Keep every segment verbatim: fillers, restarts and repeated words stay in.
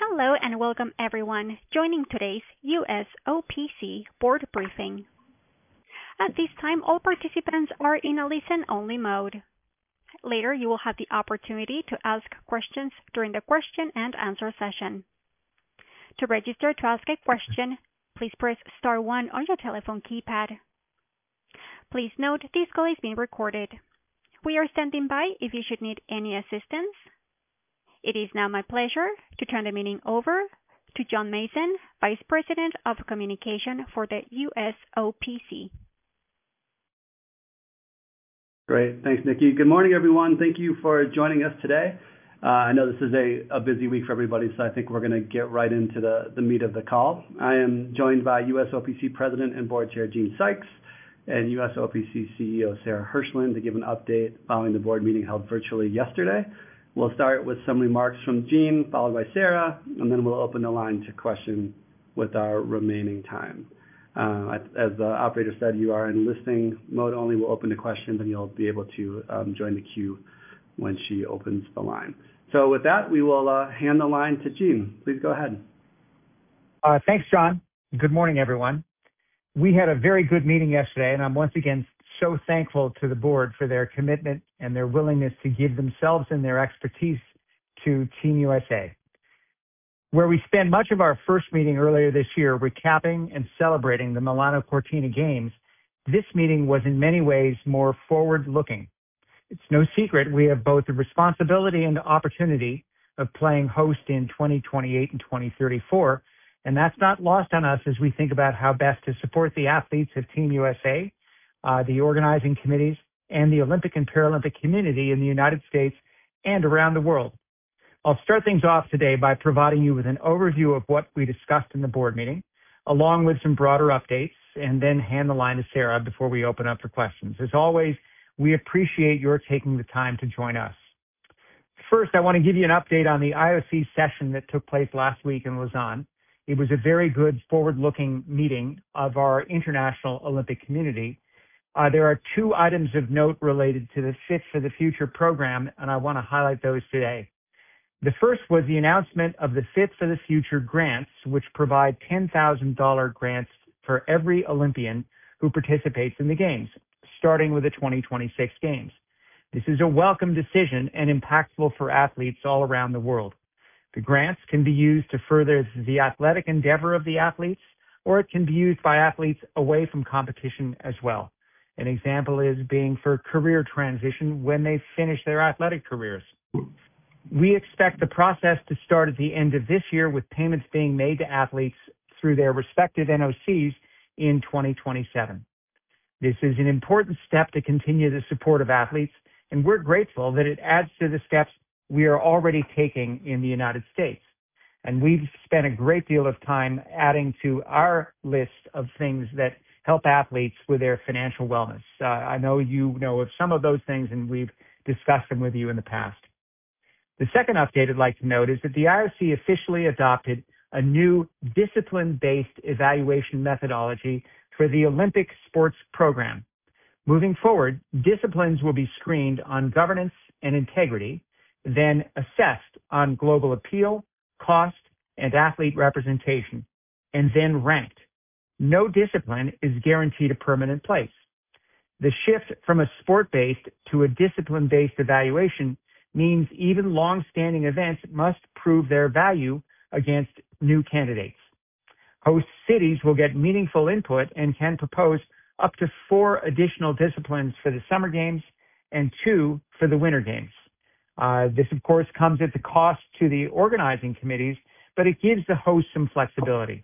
Hello and welcome everyone joining today's U S O P C board briefing. At this time, all participants are in a listen-only mode. Later, you will have the opportunity to ask questions during the question and answer session. To register to ask a question, please press star one on your telephone keypad. Please note this call is being recorded. We are standing by if you should need any assistance. It is now my pleasure to turn the meeting over to John Mason, Vice President of Communication for the U S O P C. Great. Thanks, Nikki. Good morning, everyone. Thank you for joining us today. Uh, I know this is a, a busy week for everybody, so I think we're going to get right into the, the meat of the call. I am joined by U S O P C President and Board Chair Gene Sykes and U S O P C C E O Sarah Hirshland to give an update following the board meeting held virtually yesterday. We'll start with some remarks from Gene, followed by Sarah, and then we'll open the line to question with our remaining time. Uh, as the operator said, you are in listening mode only. We'll open the questions, and you'll be able to um, join the queue when she opens the line. So with that, we will uh, hand the line to Gene. Please go ahead. Uh, thanks, John. Good morning, everyone. We had a very good meeting yesterday, and I'm once again so thankful to the board for their commitment and their willingness to give themselves and their expertise to Team U S A. Where we spent much of our first meeting earlier this year recapping and celebrating the Milano Cortina Games, this meeting was in many ways more forward-looking. It's no secret we have both the responsibility and the opportunity of playing host in twenty twenty-eight and twenty thirty-four, and that's not lost on us as we think about how best to support the athletes of Team U S A, uh, the organizing committees, and the Olympic and Paralympic community in the United States and around the world. I'll start things off today by providing you with an overview of what we discussed in the board meeting, along with some broader updates, and then hand the line to Sarah before we open up for questions. As always, we appreciate your taking the time to join us. First, I want to give you an update on the I O C session that took place last week in Lausanne. It was a very good forward-looking meeting of our international Olympic community. Uh, there are two items of note related to the Fit for the Future program, and I want to highlight those today. The first was the announcement of the Fit for the Future grants, which provide ten thousand dollars grants for every Olympian who participates in the Games, starting with the twenty twenty-six Games. This is a welcome decision and impactful for athletes all around the world. The grants can be used to further the athletic endeavor of the athletes, or it can be used by athletes away from competition as well. An example is being for career transition when they finish their athletic careers. We expect the process to start at the end of this year with payments being made to athletes through their respective N O Cs in twenty twenty-seven. This is an important step to continue the support of athletes, and we're grateful that it adds to the steps we are already taking in the United States. And we've spent a great deal of time adding to our list of things that help athletes with their financial wellness. Uh, I know you know of some of those things, and we've discussed them with you in the past. The second update I'd like to note is that the I O C officially adopted a new discipline-based evaluation methodology for the Olympic sports program. Moving forward, disciplines will be screened on governance and integrity, then assessed on global appeal, cost, and athlete representation, and then ranked. No discipline is guaranteed a permanent place. The shift from a sport-based to a discipline-based evaluation means even long-standing events must prove their value against new candidates. Host cities will get meaningful input and can propose up to four additional disciplines for the Summer Games and two for the Winter Games. Uh, this, of course, comes at the cost to the organizing committees, but it gives the host some flexibility.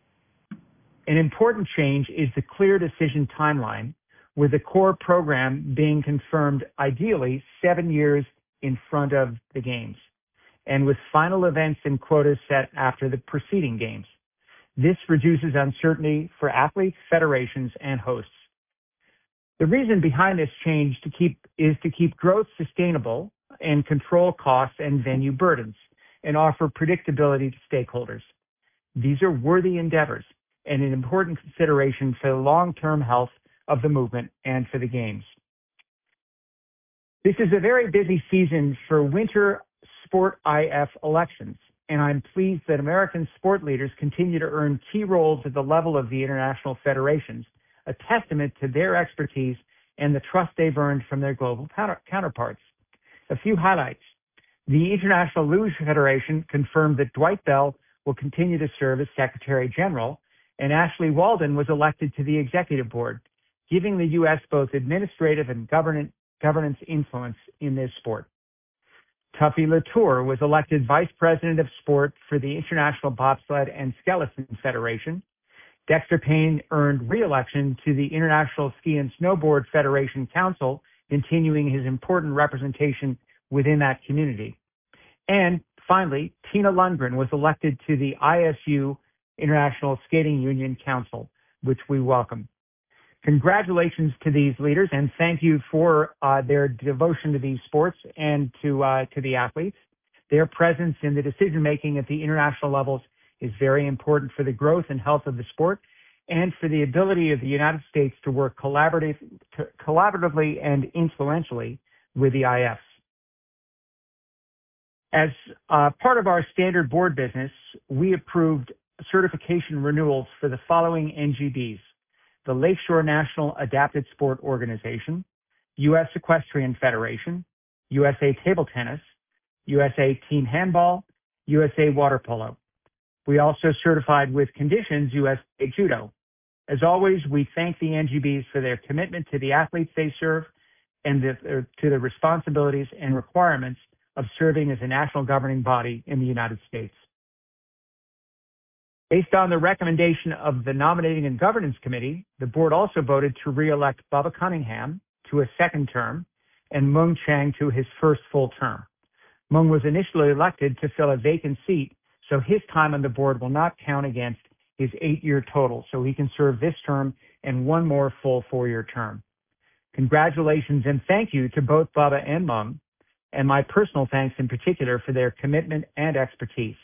An important change is the clear decision timeline, with the core program being confirmed ideally seven years in front of the Games, and with final events and quotas set after the preceding Games. This reduces uncertainty for athletes, federations, and hosts. The reason behind this change to keep, is to keep growth sustainable and control costs and venue burdens, and offer predictability to stakeholders. These are worthy endeavors and an important consideration for the long-term health of the movement and for the Games. This is a very busy season for winter Sport I F elections, and I'm pleased that American sport leaders continue to earn key roles at the level of the international federations, a testament to their expertise and the trust they've earned from their global counterparts. A few highlights. The International Luge Federation confirmed that Dwight Bell will continue to serve as Secretary General, and Ashley Walden was elected to the Executive Board, giving the U S both administrative and governance influence in this sport. Tuffy Latour was elected Vice President of Sport for the International Bobsled and Skeleton Federation. Dexter Payne earned re-election to the International Ski and Snowboard Federation Council, continuing his important representation within that community. And finally, Tina Lundgren was elected to the I S U International Skating Union Council, which we welcome. Congratulations to these leaders, and thank you for uh, their devotion to these sports and to uh, to the athletes. Their presence in the decision-making at the international levels is very important for the growth and health of the sport and for the ability of the United States to work collaborative, to, collaboratively and influentially with the I Fs. As uh, part of our standard board business, we approved certification renewals for the following N G Bs: the Lakeshore National Adapted Sport Organization, U S Equestrian Federation, U S A Table Tennis, U S A Team Handball, U S A Water Polo. We also certified with conditions U S A Judo. As always, we thank the N G Bs for their commitment to the athletes they serve and the, uh, to the responsibilities and requirements of serving as a national governing body in the United States. Based on the recommendation of the Nominating and Governance Committee, the board also voted to re-elect Bubba Cunningham to a second term and Mung Chang to his first full term. Mung was initially elected to fill a vacant seat, so his time on the board will not count against his eight-year total, so he can serve this term and one more full four-year term. Congratulations and thank you to both Bubba and Mung, and my personal thanks in particular for their commitment and expertise.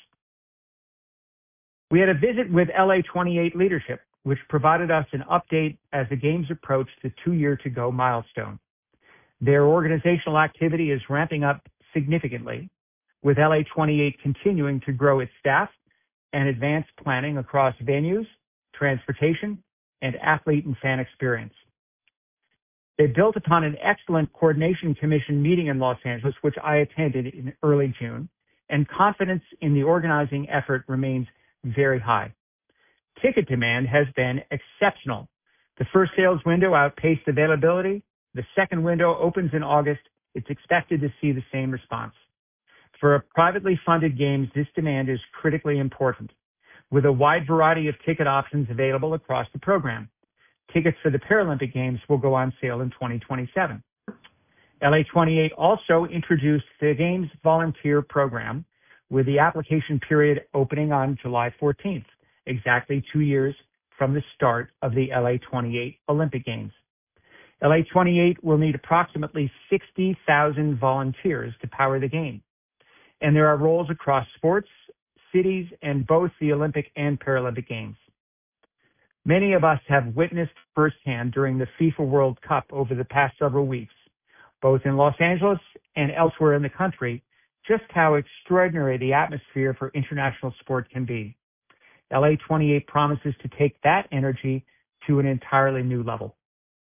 We had a visit with L A twenty-eight leadership, which provided us an update as the Games approached the two-year-to-go milestone. Their organizational activity is ramping up significantly, with L A twenty-eight continuing to grow its staff and advance planning across venues, transportation, and athlete and fan experience. They built upon an excellent coordination commission meeting in Los Angeles, which I attended in early June, and confidence in the organizing effort remains very high. Ticket demand has been exceptional. The first sales window outpaced availability. The second window opens in August. It's expected to see the same response. For a privately funded games, this demand is critically important, with a wide variety of ticket options available across the program. Tickets for the Paralympic Games will go on sale in twenty twenty-seven. L A twenty-eight also introduced the Games Volunteer Program, with the application period opening on July fourteenth, exactly two years from the start of the L A twenty-eight Olympic Games. L A twenty-eight will need approximately sixty thousand volunteers to power the game, and there are roles across sports, cities, and both the Olympic and Paralympic Games. Many of us have witnessed firsthand during the FIFA World Cup over the past several weeks, both in Los Angeles and elsewhere in the country, just how extraordinary the atmosphere for international sport can be. L A twenty-eight promises to take that energy to an entirely new level.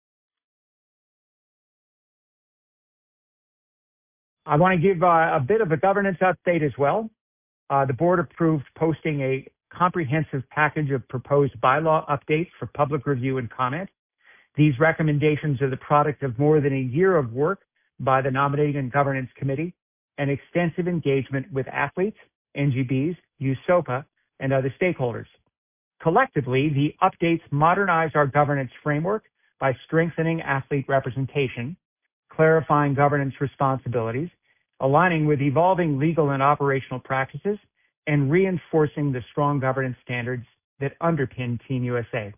I want to give uh, a bit of a governance update as well. Uh, the board approved posting a comprehensive package of proposed bylaw updates for public review and comment. These recommendations are the product of more than a year of work by the Nominating and Governance Committee and extensive engagement with athletes, N G Bs, U S O P A, and other stakeholders. Collectively, the updates modernize our governance framework by strengthening athlete representation, clarifying governance responsibilities, aligning with evolving legal and operational practices, and reinforcing the strong governance standards that underpin Team U S A.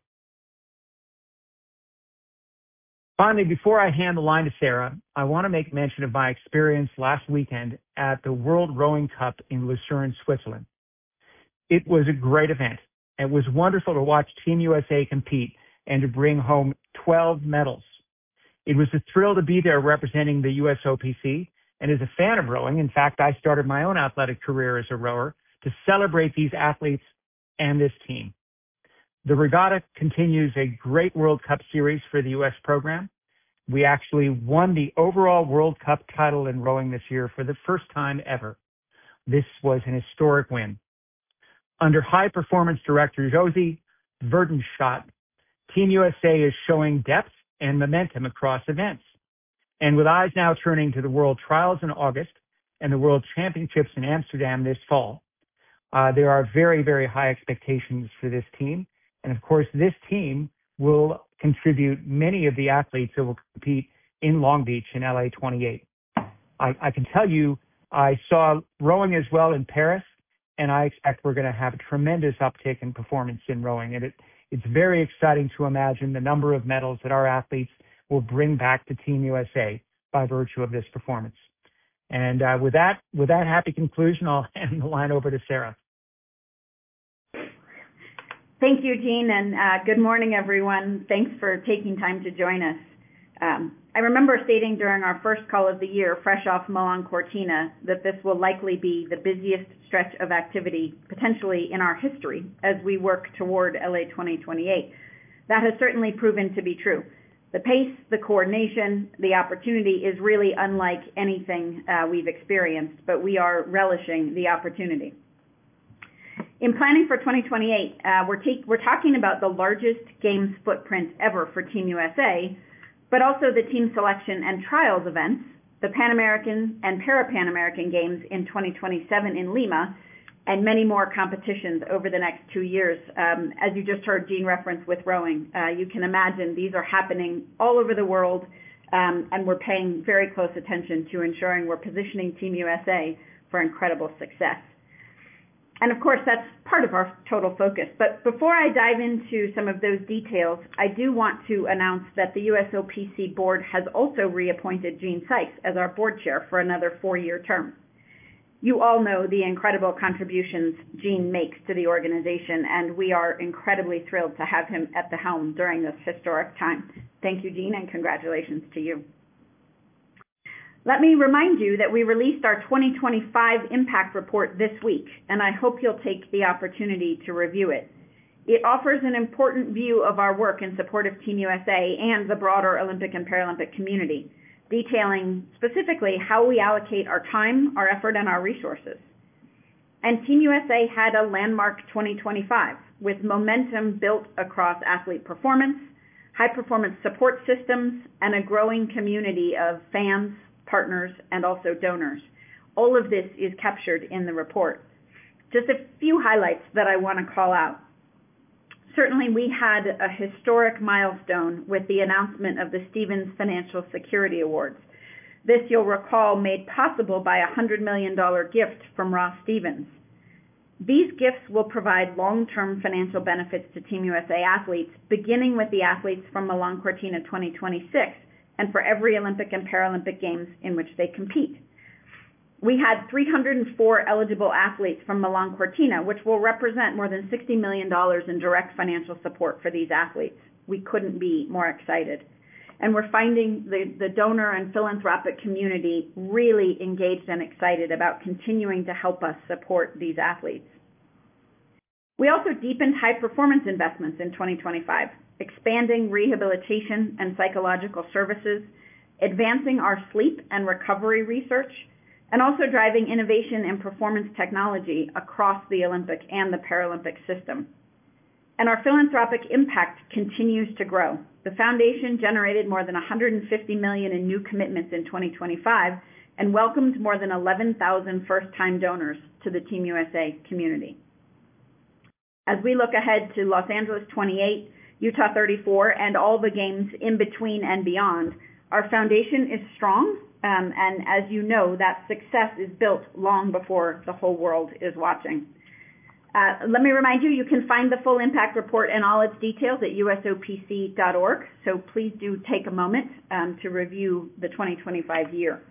Finally, before I hand the line to Sarah, I want to make mention of my experience last weekend at the World Rowing Cup in Lucerne, Switzerland. It was a great event. It was wonderful to watch Team U S A compete and to bring home twelve medals. It was a thrill to be there representing the U S O P C, and as a fan of rowing, in fact, I started my own athletic career as a rower, to celebrate these athletes and this team. The regatta continues a great World Cup series for the U S program. We actually won the overall World Cup title in rowing this year for the first time ever. This was an historic win. Under high performance director Josie Verdenschot, Team U S A is showing depth and momentum across events. And with eyes now turning to the World Trials in August and the World Championships in Amsterdam this fall, uh, there are very, very high expectations for this team. And of course, this team will contribute many of the athletes that will compete in Long Beach in L A twenty-eight. I, I can tell you, I saw rowing as well in Paris, and I expect we're going to have a tremendous uptick in performance in rowing. And it, it's very exciting to imagine the number of medals that our athletes will bring back to Team U S A by virtue of this performance. And uh, with that, with that happy conclusion, I'll hand the line over to Sarah. Thank you, Gene, and uh, good morning, everyone. Thanks for taking time to join us. Um, I remember stating during our first call of the year, fresh off Milan Cortina, that this will likely be the busiest stretch of activity, potentially in our history, as we work toward L A twenty twenty-eight. That has certainly proven to be true. The pace, the coordination, the opportunity is really unlike anything uh, we've experienced, but we are relishing the opportunity. In planning for twenty twenty-eight, uh, we're, take, we're talking about the largest games footprint ever for Team U S A, but also the team selection and trials events, the Pan American and Para-Pan American Games in twenty twenty-seven in Lima, and many more competitions over the next two years. Um, as you just heard Gene reference with rowing, uh, you can imagine these are happening all over the world, um, and we're paying very close attention to ensuring we're positioning Team U S A for incredible success. And of course, that's part of our total focus. But before I dive into some of those details, I do want to announce that the U S O P C board has also reappointed Gene Sykes as our board chair for another four-year term. You all know the incredible contributions Gene makes to the organization, and we are incredibly thrilled to have him at the helm during this historic time. Thank you, Gene, and congratulations to you. Let me remind you that we released our twenty twenty-five impact report this week, and I hope you'll take the opportunity to review it. It offers an important view of our work in support of Team U S A and the broader Olympic and Paralympic community, detailing specifically how we allocate our time, our effort, and our resources. And Team U S A had a landmark twenty twenty-five with momentum built across athlete performance, high-performance support systems, and a growing community of fans, partners, and also donors. All of this is captured in the report. Just a few highlights that I want to call out. Certainly, we had a historic milestone with the announcement of the Stevens Financial Security Awards. This, you'll recall, made possible by a one hundred million dollars gift from Ross Stevens. These gifts will provide long-term financial benefits to Team U S A athletes, beginning with the athletes from Milan Cortina twenty twenty-six, and for every Olympic and Paralympic Games in which they compete. We had three hundred four eligible athletes from Milan Cortina, which will represent more than sixty million dollars in direct financial support for these athletes. We couldn't be more excited. And we're finding the, the donor and philanthropic community really engaged and excited about continuing to help us support these athletes. We also deepened high-performance investments in twenty twenty-five, expanding rehabilitation and psychological services, advancing our sleep and recovery research, and also driving innovation in performance technology across the Olympic and the Paralympic system. And our philanthropic impact continues to grow. The foundation generated more than one hundred fifty million dollars in new commitments in twenty twenty-five and welcomed more than eleven thousand first-time donors to the Team U S A community. As we look ahead to Los Angeles twenty-eight, Utah thirty-four, and all the games in between and beyond, our foundation is strong, um, and as you know, that success is built long before the whole world is watching. Uh, let me remind you, you can find the full impact report and all its details at U S O P C dot org, so please do take a moment um, to review the twenty twenty-five year.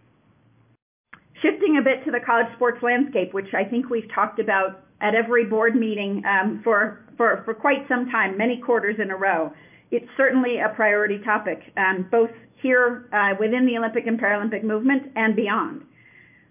Shifting a bit to the college sports landscape, which I think we've talked about at every board meeting um, for, for, for quite some time, many quarters in a row. It's certainly a priority topic, um, both here uh, within the Olympic and Paralympic movement and beyond.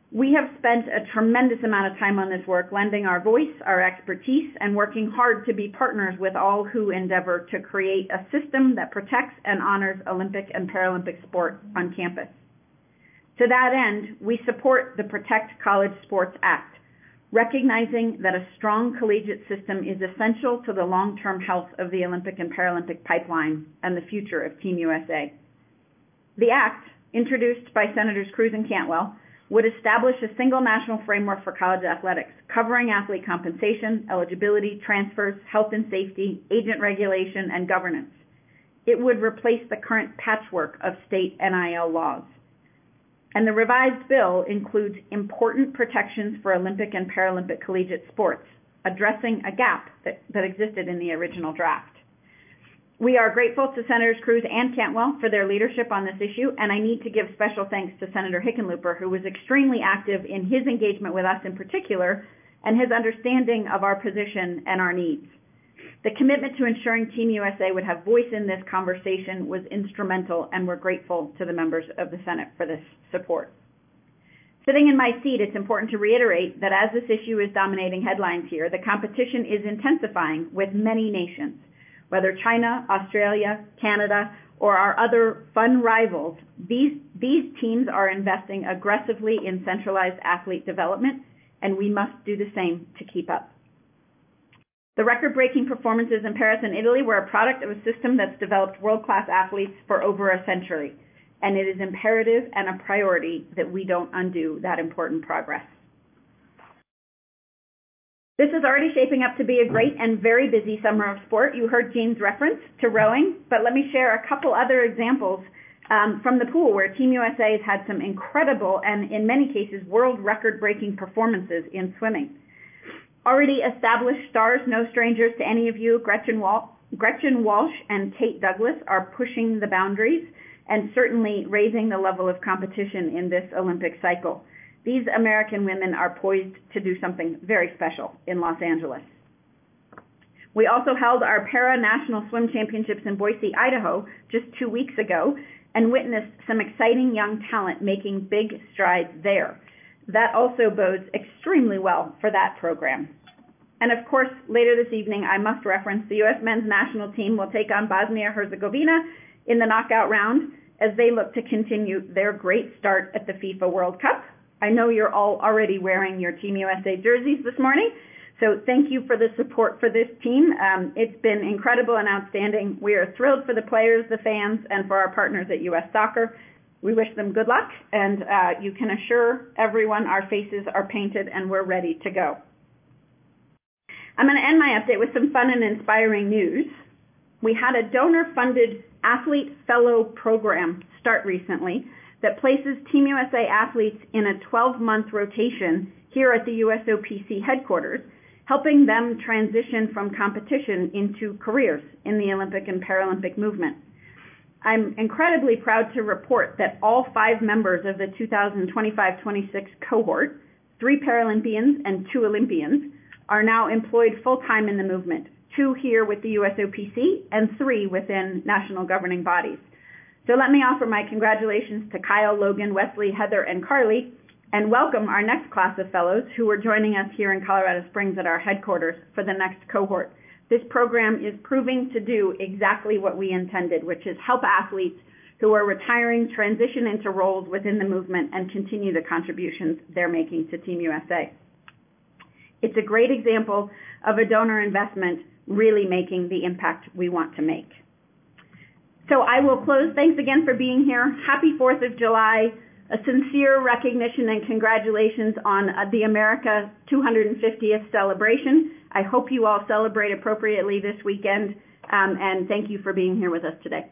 We have spent a tremendous amount of time on this work, lending our voice, our expertise, and working hard to be partners with all who endeavor to create a system that protects and honors Olympic and Paralympic sport on campus. To that end, we support the Protect College Sports Act, recognizing that a strong collegiate system is essential to the long-term health of the Olympic and Paralympic pipeline and the future of Team U S A. The act, introduced by Senators Cruz and Cantwell, would establish a single national framework for college athletics, covering athlete compensation, eligibility, transfers, health and safety, agent regulation, and governance. It would replace the current patchwork of state N I L laws. And the revised bill includes important protections for Olympic and Paralympic collegiate sports, addressing a gap that, that existed in the original draft. We are grateful to Senators Cruz and Cantwell for their leadership on this issue, and I need to give special thanks to Senator Hickenlooper, who was extremely active in his engagement with us in particular, and his understanding of our position and our needs. The commitment to ensuring Team U S A would have voice in this conversation was instrumental, and we're grateful to the members of the Senate for this support. Sitting in my seat, it's important to reiterate that as this issue is dominating headlines here, the competition is intensifying with many nations. Whether China, Australia, Canada, or our other fun rivals, these, these teams are investing aggressively in centralized athlete development, and we must do the same to keep up. The record-breaking performances in Paris and Italy were a product of a system that's developed world-class athletes for over a century, and it is imperative and a priority that we don't undo that important progress. This is already shaping up to be a great and very busy summer of sport. You heard Jean's reference to rowing, but let me share a couple other examples um, from the pool where Team U S A has had some incredible and, in many cases, world record-breaking performances in swimming. Already established stars, no strangers to any of you, Gretchen, Wal- Gretchen Walsh and Kate Douglas are pushing the boundaries and certainly raising the level of competition in this Olympic cycle. These American women are poised to do something very special in Los Angeles. We also held our Para-National Swim Championships in Boise, Idaho, just two weeks ago, and witnessed some exciting young talent making big strides there. That also bodes extremely well for that program. And of course, later this evening, I must reference the U S men's national team will take on Bosnia-Herzegovina in the knockout round as they look to continue their great start at the FIFA World Cup. I know you're all already wearing your Team U S A jerseys this morning, so thank you for the support for this team. Um, it's been incredible and outstanding. We are thrilled for the players, the fans, and for our partners at U S Soccer. We wish them good luck, and uh, you can assure everyone our faces are painted and we're ready to go. I'm going to end my update with some fun and inspiring news. We had a donor-funded Athlete Fellow program start recently that places Team U S A athletes in a twelve-month rotation here at the U S O P C headquarters, helping them transition from competition into careers in the Olympic and Paralympic movement. I'm incredibly proud to report that all five members of the two thousand twenty-five twenty-six cohort, three Paralympians and two Olympians, are now employed full-time in the movement, two here with the U S O P C and three within national governing bodies. So let me offer my congratulations to Kyle, Logan, Wesley, Heather, and Carly, and welcome our next class of fellows who are joining us here in Colorado Springs at our headquarters for the next cohort. This program is proving to do exactly what we intended, which is help athletes who are retiring transition into roles within the movement and continue the contributions they're making to Team U S A. It's a great example of a donor investment really making the impact we want to make. So I will close. Thanks again for being here. Happy fourth of July. A sincere recognition and congratulations on uh, the America two hundred fiftieth celebration. I hope you all celebrate appropriately this weekend, um, and thank you for being here with us today.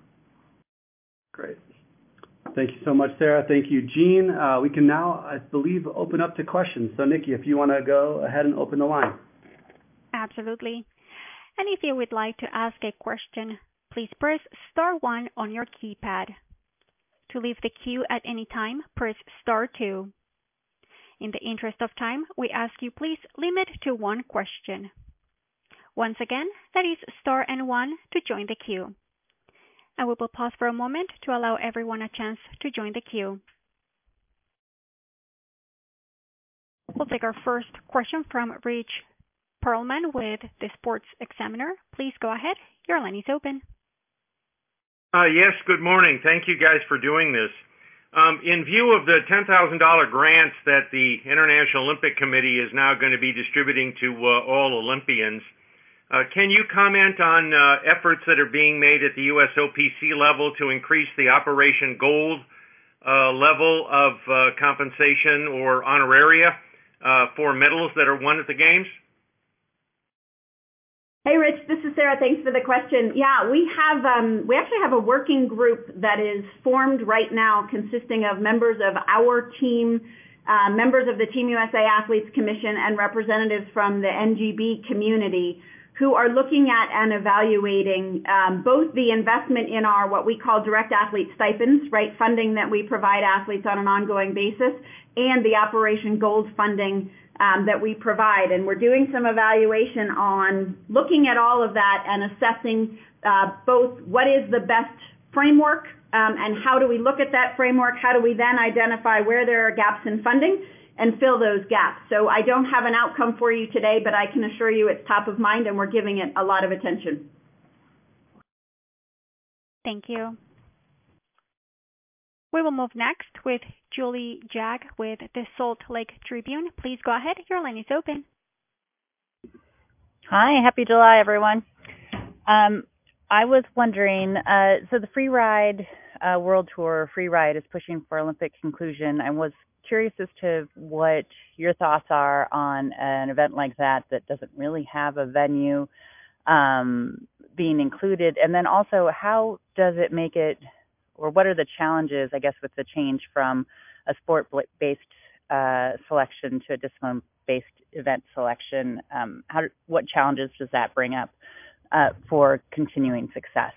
Great. Thank you so much, Sarah. Thank you, Jean. Uh, we can now, I believe, open up to questions. So, Nikki, if you want to go ahead and open the line. Absolutely. And if you would like to ask a question, please press star one on your keypad. To leave the queue at any time, press star two. In the interest of time, we ask you please limit to one question. Once again, that is star and one to join the queue. And we will pause for a moment to allow everyone a chance to join the queue. We'll take our first question from Rich Perlman with the Sports Examiner. Please go ahead. Your line is open. Uh, yes, good morning. Thank you guys for doing this. Um, in view of the ten thousand dollars grants that the International Olympic Committee is now going to be distributing to uh, all Olympians, uh, can you comment on uh, efforts that are being made at the U S O P C level to increase the Operation Gold uh, level of uh, compensation or honoraria uh, for medals that are won at the Games? Hey, Rich, this is Sarah. Thanks for the question. Yeah, we have um, we actually have a working group that is formed right now consisting of members of our team, uh, members of the Team U S A Athletes Commission, and representatives from the N G B community who are looking at and evaluating um, both the investment in our what we call direct athlete stipends, right, funding that we provide athletes on an ongoing basis, and the Operation Gold funding Um, that we provide. And we're doing some evaluation on looking at all of that and assessing uh, both what is the best framework um, and how do we look at that framework, how do we then identify where there are gaps in funding and fill those gaps. So I don't have an outcome for you today, but I can assure you it's top of mind and we're giving it a lot of attention. Thank you. We will move next with Julie Jag with the Salt Lake Tribune. Please go ahead. Your line is open. Hi, happy July, everyone. Um, I was wondering, uh, so the Free Ride uh, World Tour, Free Ride, is pushing for Olympic conclusion. I was curious as to what your thoughts are on an event like that that doesn't really have a venue um, being included. And then also, how does it make it, or what are the challenges, I guess, with the change from a sport-based uh, selection to a discipline-based event selection? Um, how, what challenges does that bring up uh, for continuing success?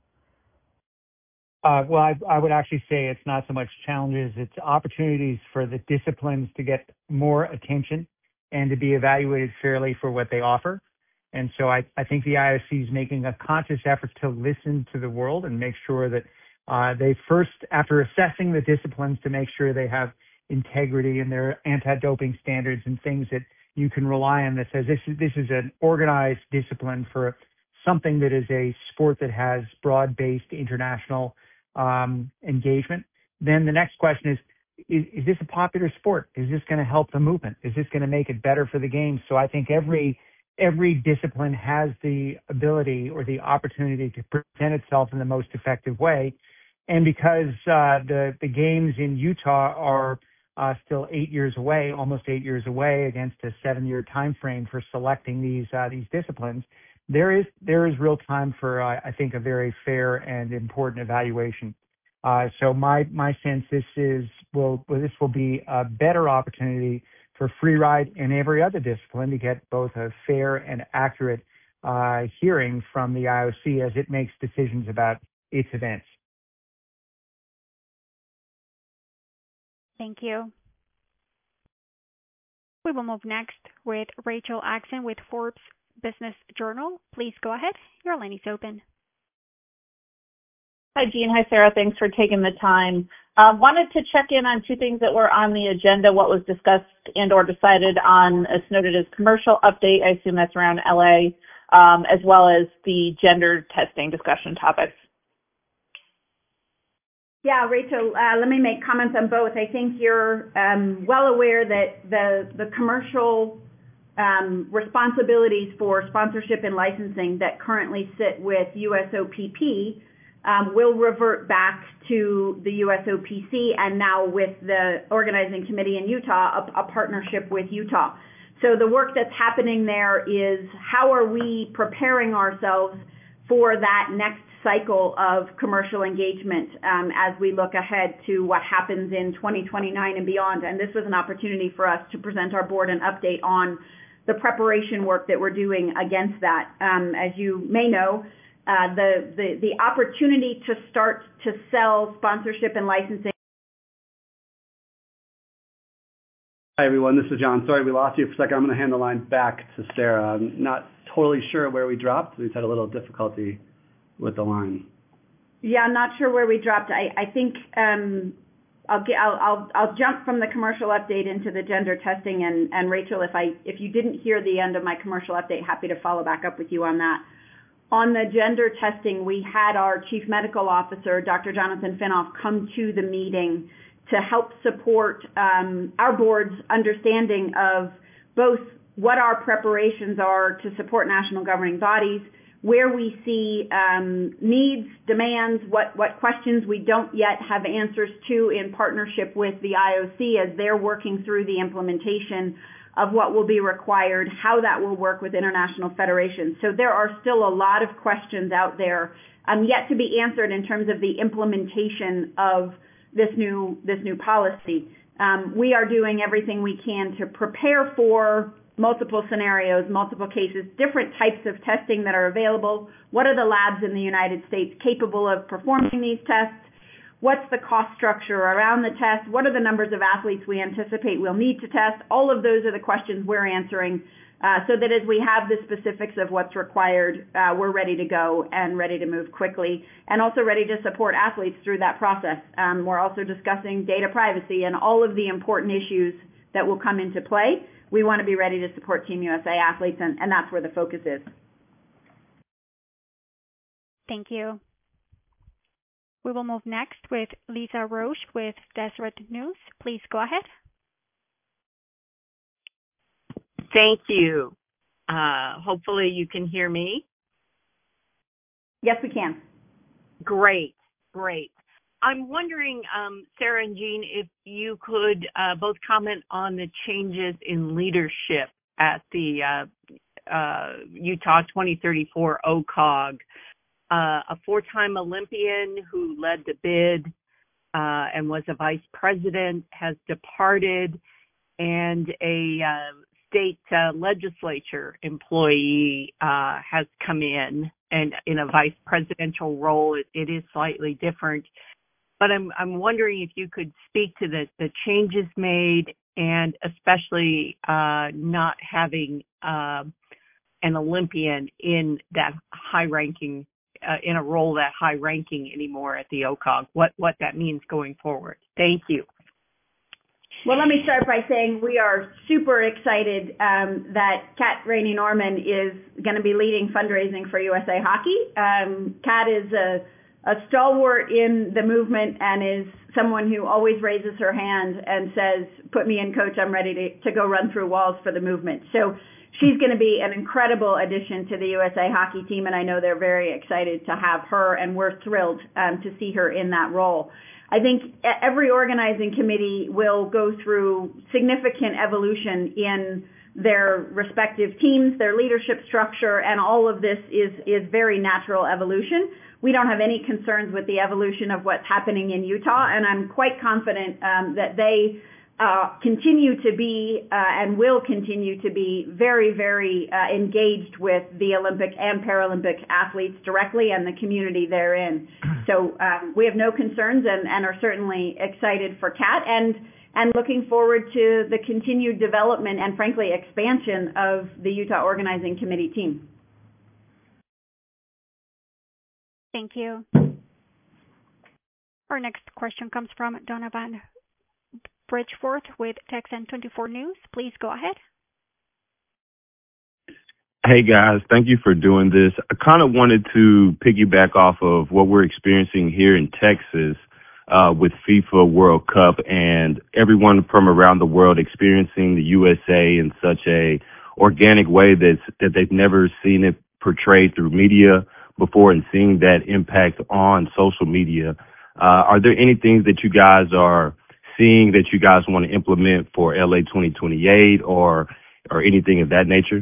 Uh, well, I, I would actually say it's not so much challenges, it's opportunities for the disciplines to get more attention and to be evaluated fairly for what they offer. And so I, I think the I O C is making a conscious effort to listen to the world and make sure that Uh, they first, after assessing the disciplines to make sure they have integrity in their anti-doping standards and things that you can rely on that says this is, this is an organized discipline for something that is a sport that has broad-based international um, engagement. Then the next question is, is, is this a popular sport? Is this going to help the movement? Is this going to make it better for the games? So I think every every discipline has the ability or the opportunity to present itself in the most effective way. And because uh, the the games in Utah are uh, still eight years away, almost eight years away, against a seven-year time frame for selecting these uh, these disciplines, there is there is real time for uh, I think a very fair and important evaluation. Uh, so my my sense this is will well, this will be a better opportunity for Free Ride and every other discipline to get both a fair and accurate uh, hearing from the I O C as it makes decisions about its events. Thank you. We will move next with Rachel Axon with Forbes Business Journal. Please go ahead. Your line is open. Hi, Jean. Hi, Sarah. Thanks for taking the time. Uh, wanted to check in on two things that were on the agenda, what was discussed and or decided on, as noted as commercial update. I assume that's around L A, um, as well as the gender testing discussion topics. Yeah, Rachel, uh, let me make comments on both. I think you're um, well aware that the, the commercial um, responsibilities for sponsorship and licensing that currently sit with U S O P P um, will revert back to the U S O P C and now with the organizing committee in Utah, a, a partnership with Utah. So the work that's happening there is how are we preparing ourselves for that next cycle of commercial engagement um, as we look ahead to what happens in twenty twenty-nine and beyond. And this was an opportunity for us to present our board an update on the preparation work that we're doing against that. Um, as you may know, uh, the, the, the opportunity to start to sell sponsorship and licensing. Hi, everyone. This is John. Sorry we lost you for a second. I'm going to hand the line back to Sarah. I'm not totally sure where we dropped. We've had a little difficulty with the line. Yeah, I'm not sure where we dropped. I, I think um, I'll get I'll, I'll I'll jump from the commercial update into the gender testing, and and Rachel, if I if you didn't hear the end of my commercial update, happy to follow back up with you on that. On the gender testing, we had our Chief Medical Officer, Doctor Jonathan Finoff, come to the meeting to help support um, our board's understanding of both what our preparations are to support national governing bodies, where we see um, needs, demands, what, what questions we don't yet have answers to in partnership with the I O C as they're working through the implementation of what will be required, how that will work with international federations. So there are still a lot of questions out there um, yet to be answered in terms of the implementation of this new this new policy. Um, we are doing everything we can to prepare for multiple scenarios, multiple cases, different types of testing that are available. What are the labs in the United States capable of performing these tests? What's the cost structure around the test? What are the numbers of athletes we anticipate we'll need to test? All of those are the questions we're answering uh, so that as we have the specifics of what's required, uh, we're ready to go and ready to move quickly and also ready to support athletes through that process. Um, we're also discussing data privacy and all of the important issues that will come into play. We want to be ready to support Team U S A athletes, and, and that's where the focus is. Thank you. We will move next with Lisa Roche with Deseret News. Please go ahead. Thank you. Uh, hopefully you can hear me. Yes, we can. Great, great. I'm wondering, um, Sarah and Jean, if you could uh, both comment on the changes in leadership at the uh, uh, Utah twenty thirty-four O C O G. Uh, a four-time Olympian who led the bid uh, and was a vice president has departed, and a uh, state uh, legislature employee uh, has come in, and in a vice presidential role. It, it is slightly different, but I'm I'm wondering if you could speak to the, the changes made, and especially uh, not having uh, an Olympian in that high-ranking Uh, in a role that high ranking anymore at the O C O G, what, what that means going forward. Thank you. Well, let me start by saying we are super excited um, that Kat Rainey Norman is going to be leading fundraising for U S A Hockey. Um, Kat is a, a stalwart in the movement and is someone who always raises her hand and says, put me in, coach, I'm ready to, to go run through walls for the movement. So she's going to be an incredible addition to the U S A hockey team, and I know they're very excited to have her, and we're thrilled um, to see her in that role. I think every organizing committee will go through significant evolution in their respective teams, their leadership structure, and all of this is, is very natural evolution. We don't have any concerns with the evolution of what's happening in Utah, and I'm quite confident um, that they Uh, continue to be uh, and will continue to be very, very uh, engaged with the Olympic and Paralympic athletes directly and the community therein. So um, we have no concerns and, and are certainly excited for Kat and and looking forward to the continued development and, frankly, expansion of the Utah Organizing Committee team. Thank you. Our next question comes from Donovan Bridgeforth with Texan twenty-four News. Please go ahead. Hey, guys. Thank you for doing this. I kind of wanted to piggyback off of what we're experiencing here in Texas uh, with FIFA World Cup and everyone from around the world experiencing the U S A in such a organic way that's, that they've never seen it portrayed through media before, and seeing that impact on social media. Uh, are there any things that you guys are seeing that you guys want to implement for L A twenty twenty-eight or or anything of that nature?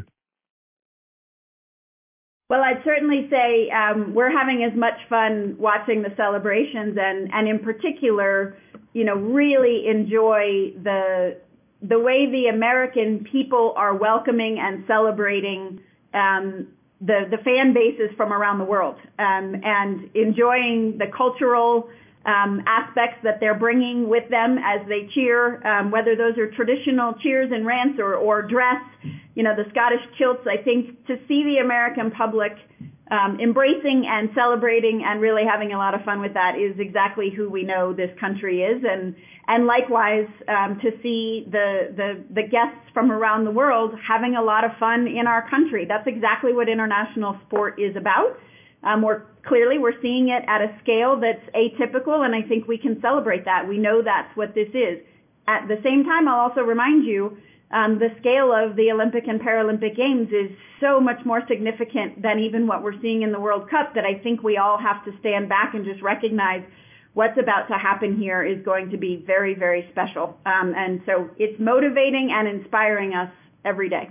Well, I'd certainly say um, we're having as much fun watching the celebrations and, and in particular, you know, really enjoy the the way the American people are welcoming and celebrating um, the, the fan bases from around the world um, and enjoying the cultural Um, aspects that they're bringing with them as they cheer, um, whether those are traditional cheers and rants or, or dress, you know, the Scottish kilts. I think to see the American public um, embracing and celebrating and really having a lot of fun with that is exactly who we know this country is. And, and likewise, um, to see the, the, the guests from around the world having a lot of fun in our country. That's exactly what international sport is about. Um, we're clearly we're seeing it at a scale that's atypical, and I think we can celebrate that. We know that's what this is. At the same time, I'll also remind you, um, the scale of the Olympic and Paralympic Games is so much more significant than even what we're seeing in the World Cup that I think we all have to stand back and just recognize what's about to happen here is going to be very, very special. Um, and so it's motivating and inspiring us every day.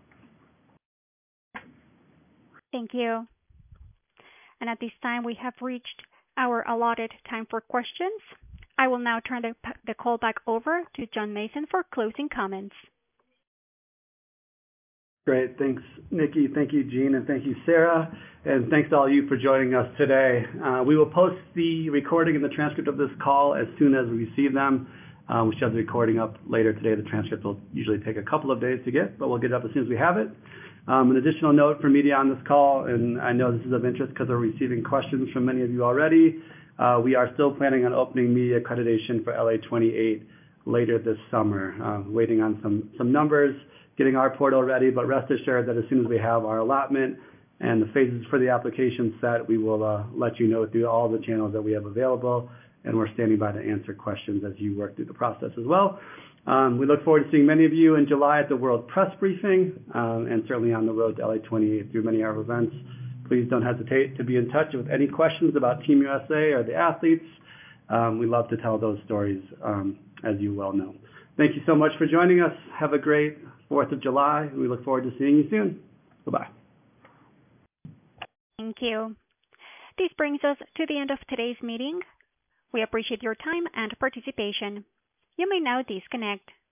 Thank you. And at this time, we have reached our allotted time for questions. I will now turn the, the call back over to John Mason for closing comments. Great. Thanks, Nikki. Thank you, Jean, and thank you, Sarah. And thanks to all of you for joining us today. Uh, we will post the recording and the transcript of this call as soon as we receive them. Uh, we should have the recording up later today. The transcript will usually take a couple of days to get, but we'll get it up as soon as we have it. Um, an additional note for media on this call, and I know this is of interest because we're receiving questions from many of you already. Uh, we are still planning on opening media accreditation for L A twenty-eight later this summer. Uh, waiting on some, some numbers, getting our portal ready, but rest assured that as soon as we have our allotment and the phases for the application set, we will uh, let you know through all the channels that we have available, and we're standing by to answer questions as you work through the process as well. Um, we look forward to seeing many of you in July at the World Press Briefing, um, and certainly on the road to L A twenty-eight through many of our events. Please don't hesitate to be in touch with any questions about Team U S A or the athletes. Um, we love to tell those stories, um, as you well know. Thank you so much for joining us. Have a great fourth of July. We look forward to seeing you soon. Goodbye. Thank you. This brings us to the end of today's meeting. We appreciate your time and participation. You may now disconnect.